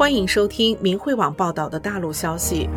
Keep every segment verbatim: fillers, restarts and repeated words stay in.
欢迎收听明慧网报道的大陆消息。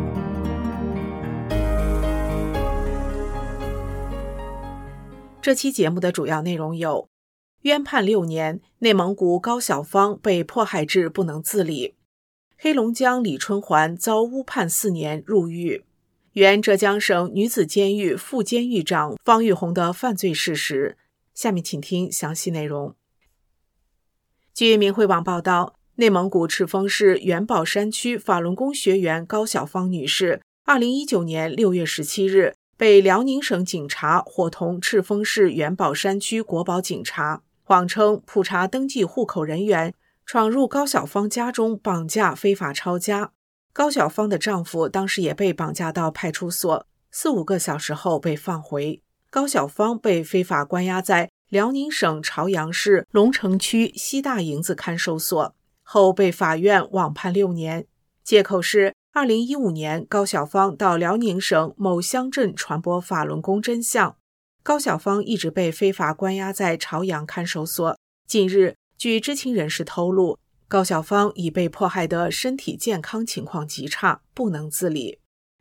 这期节目的主要内容有：冤判六年，内蒙古高晓芳被迫害至不能自理；黑龙江李春环遭诬判四年入狱；原浙江省女子监狱副监狱长方玉红的犯罪事实。下面请听详细内容。据明慧网报道，内蒙古赤峰市元宝山区法轮功学员高晓芳女士，二零一九年六月十七日被辽宁省警察伙同赤峰市元宝山区国保警察，谎称普查登记户口人员，闯入高晓芳家中绑架非法抄家。高晓芳的丈夫当时也被绑架到派出所，四五个小时后被放回。高晓芳被非法关押在辽宁省朝阳市龙城区西大营子看守所，后被法院网判六年，借口是二零一五年高晓芳到辽宁省某乡镇传播法轮功真相。高晓芳一直被非法关押在朝阳看守所。近日，据知情人士透露，高晓芳已被迫害的身体健康情况极差，不能自理。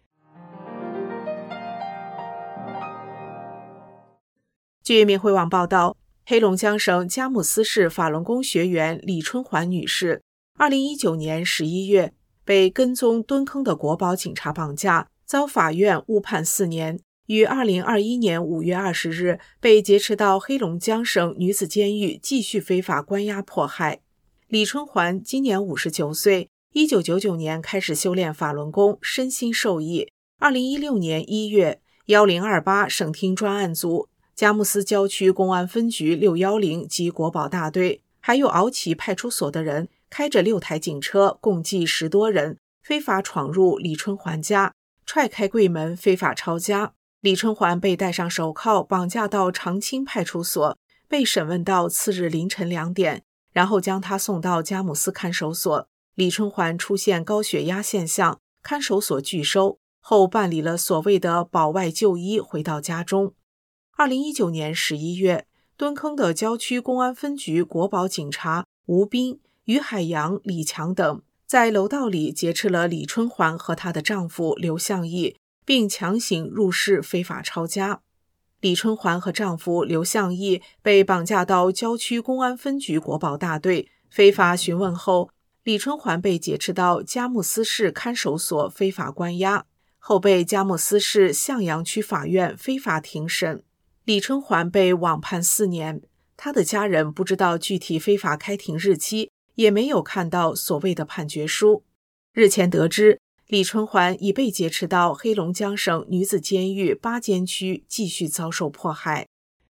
据明慧网报道，黑龙江省佳木斯市法轮功学员李春环女士，二零一九年十一月被跟踪蹲坑的国保警察绑架，遭法院误判四年，于二零二一年五月二十日被劫持到黑龙江省女子监狱继续非法关押迫害。李春环今年五十九岁，一九九九年开始修炼法轮功，身心受益。二零一六年一月，一零二八省厅专案组、佳木斯郊区公安分局六一零及国保大队，还有敖旗派出所的人，开着六台警车，共计十多人，非法闯入李春环家，踹开柜门非法抄家。李春环被戴上手铐，绑架到长青派出所，被审问到次日凌晨两点，然后将他送到佳木斯看守所。李春环出现高血压现象，看守所拒收，后办理了所谓的保外就医，回到家中。二零一九年十一月，蹲坑的郊区公安分局国保警察吴斌、于海洋、李强等在楼道里劫持了李春环和她的丈夫刘向义，并强行入室非法抄家。李春环和丈夫刘向义被绑架到郊区公安分局国保大队，非法询问后，李春环被劫持到佳木斯市看守所非法关押，后被佳木斯市向阳区法院非法庭审。李春环被网判四年，他的家人不知道具体非法开庭日期，也没有看到所谓的判决书。日前得知，李春环已被劫持到黑龙江省女子监狱巴监区继续遭受迫害。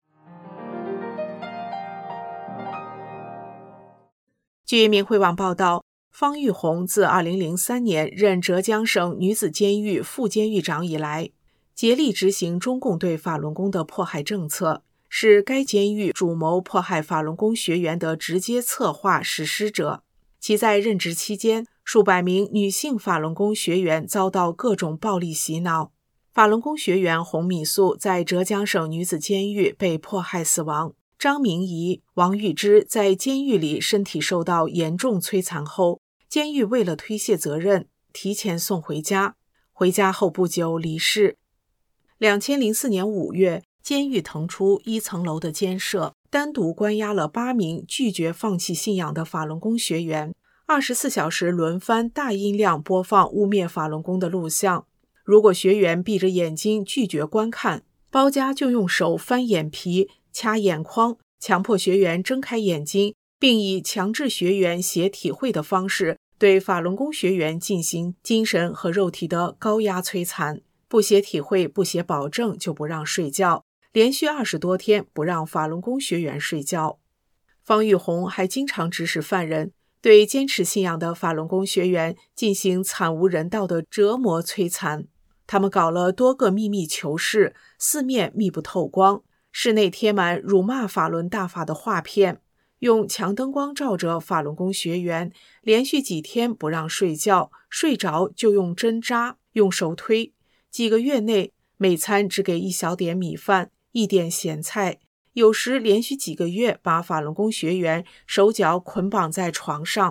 据明慧网报道，方玉红自二零零三年任浙江省女子监狱副监狱长以来，竭力执行中共对法轮功的迫害政策，是该监狱主谋迫害法轮功学员的直接策划实施者。其在任职期间，数百名女性法轮功学员遭到各种暴力洗脑。法轮功学员洪米素在浙江省女子监狱被迫害死亡，张明仪、王玉芝在监狱里身体受到严重摧残后，监狱为了推卸责任，提前送回家，回家后不久离世。二零零四年五月，监狱腾出一层楼的监舍，单独关押了八名拒绝放弃信仰的法轮功学员，二十四小时轮番大音量播放污蔑法轮功的录像。如果学员闭着眼睛拒绝观看，包家就用手翻眼皮、掐眼眶，强迫学员睁开眼睛，并以强制学员写体会的方式对法轮功学员进行精神和肉体的高压摧残。不写体会、不写保证就不让睡觉，连续二十多天不让法轮功学员睡觉。方玉红还经常指使犯人对坚持信仰的法轮功学员进行惨无人道的折磨摧残。他们搞了多个秘密囚室，四面密不透光，室内贴满辱骂法轮大法的画片，用强灯光照着法轮功学员，连续几天不让睡觉，睡着就用针扎，用手推。几个月内，每餐只给一小点米饭，一点咸菜，有时连续几个月把法轮功学员手脚捆绑在床上，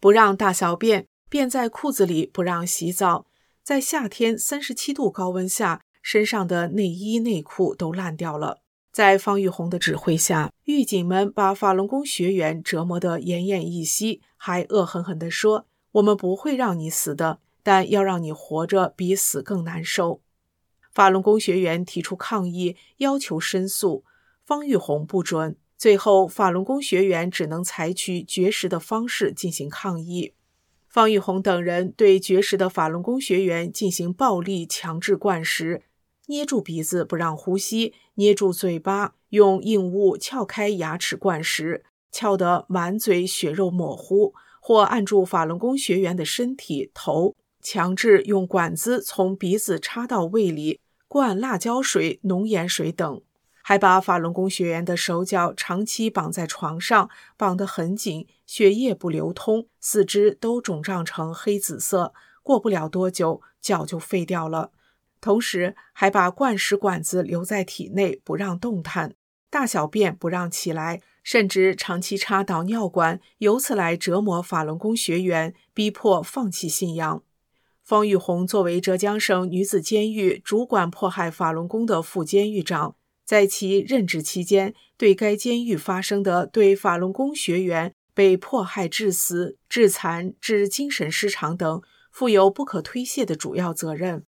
不让大小便，便在裤子里不让洗澡，在夏天三十七度高温下，身上的内衣内裤都烂掉了。在方玉红的指挥下，狱警们把法轮功学员折磨得奄奄一息，还恶狠狠地说，我们不会让你死的，但要让你活着比死更难受。法轮功学员提出抗议，要求申诉，方玉红不准。最后，法轮功学员只能采取绝食的方式进行抗议。方玉红等人对绝食的法轮功学员进行暴力强制灌食，捏住鼻子不让呼吸，捏住嘴巴，用硬物撬开牙齿灌食，撬得满嘴血肉模糊，或按住法轮功学员的身体头，强制用管子从鼻子插到胃里，灌辣椒水、浓盐水等，还把法轮功学员的手脚长期绑在床上，绑得很紧，血液不流通，四肢都肿胀成黑紫色，过不了多久，脚就废掉了。同时还把灌食管子留在体内，不让动弹，大小便不让起来，甚至长期插导尿管，由此来折磨法轮功学员，逼迫放弃信仰。方玉红作为浙江省女子监狱主管迫害法轮功的副监狱长，在其任职期间，对该监狱发生的对法轮功学员被迫害致死、致残、致精神失常等，负有不可推卸的主要责任。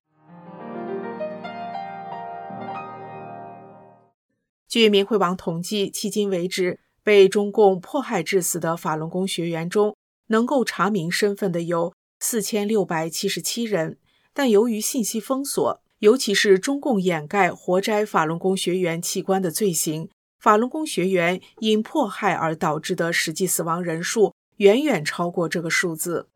据明慧网统计，迄今为止，被中共迫害致死的法轮功学员中，能够查明身份的有四千六百七十七人，但由于信息封锁，尤其是中共掩盖活摘法轮功学员器官的罪行，法轮功学员因迫害而导致的实际死亡人数远远超过这个数字。